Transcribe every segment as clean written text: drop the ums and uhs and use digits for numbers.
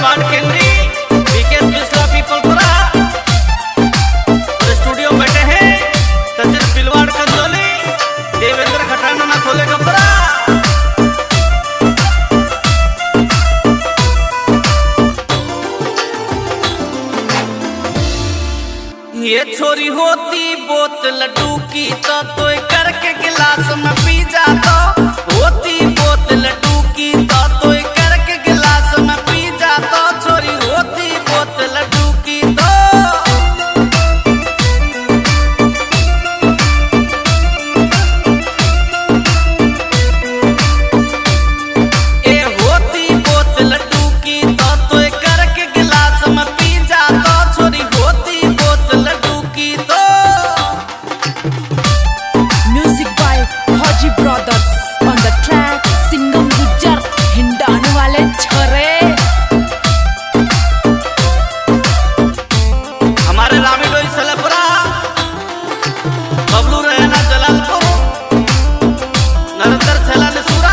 Ward केंद्री BKS Bisla पीपलपुरा और studio में बैठे हैं सचिन पिलवाड़ कंजोली देवेंद्र खटाना ना थोले कपड़ा। ये छोरी होती बोतल लड्डू की तो करके गिलास में पी जाता, होती बोतल लड्डू की तो करके गिलास में पी जाता, छोरी होती बोतल लड्डू की तो ये होती बोतल लड्डू की तो करके गिलास में पी जाता, छोरी होती बोतल लड्डू की तो। Music by Haji Brothers on the track सिंगम गुज्जर हिंडाने वाले छोरे। हमारे रामीडोई सलेपुरा बबलू रहना जलालपुर नरेंद्र छला निसूरा।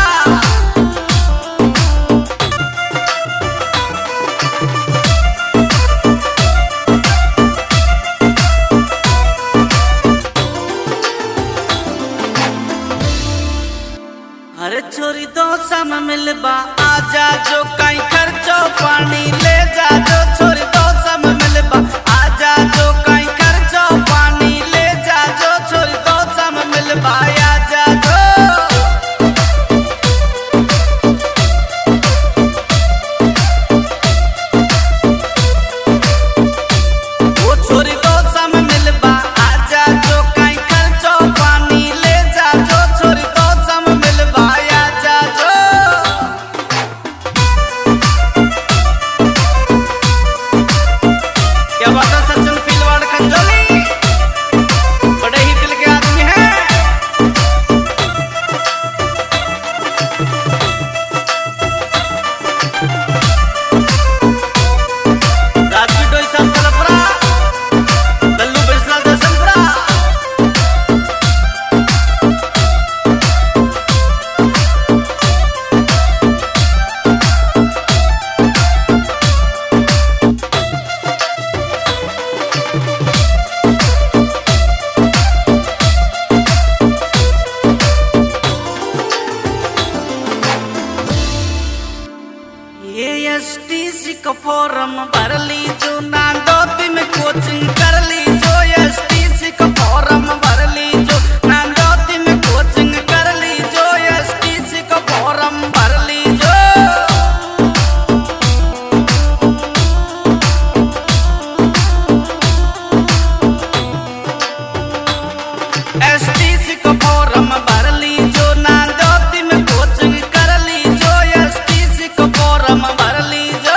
अरे छोरी दो सम मिलबा आजा जो कहीं खर्चो पानी ले जा जो, छोरी दो सम मिलबा आजा जो कहीं खर्चो पानी ले जा जो, छोरी दो सम मिलबा आजा जो। वो छोरी दो सम मिलबा आजा जो कहीं खर्चो पानी ले जा जो, छोरी दो सम मिलबा आजा जो। क्या बात है सचिन पिलवाड़ कंजोली बड़े ही दिल के आदमी हैं। राजवी डोई संतलपुरा लल्लू बिस्ला दसनपुरा। ये एसटीसी का फॉर्म भर ली जो, नांदोती में कोचिंग कर ली जो, एसटीसी का फॉर्म भर ली जो, नांदोती में कोचिंग कर ली जो, एसटीसी का फॉर्म भर ली जो। एसटीसी का फॉर्म भर ली जो, नांदोती में कोचिंग कर ली जो, एसटीसी का फॉर्म भर ली जो।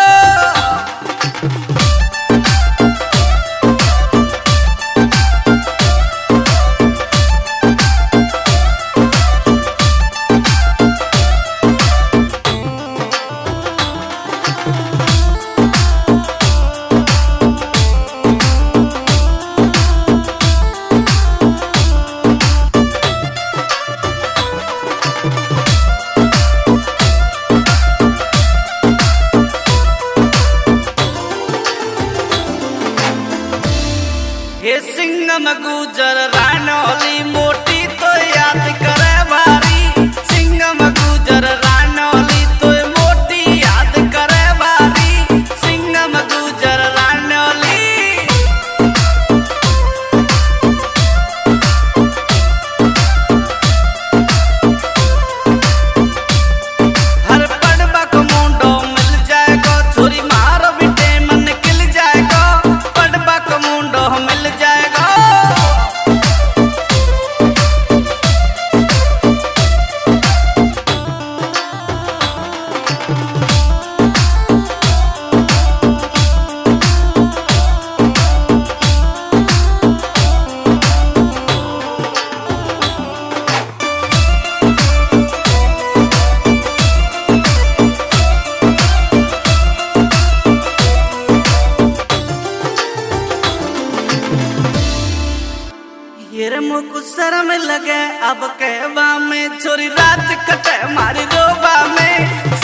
हे सिंगम गुजर रानौली मोटी तो याद करे बारी, सिंगम गुजर रानौली तो मोटी याद करे बारी, सिंगम गुजर रानौली। हर पड़बा को मुंडो मिल जाएगा, छोरी मारो बिटे मन खिल जाएगा, पड़बा को मुंडो मिल जाएगा। ये मुख शर्म लगे अब कहवा में, छोरी रात कटे मारी रोबा में,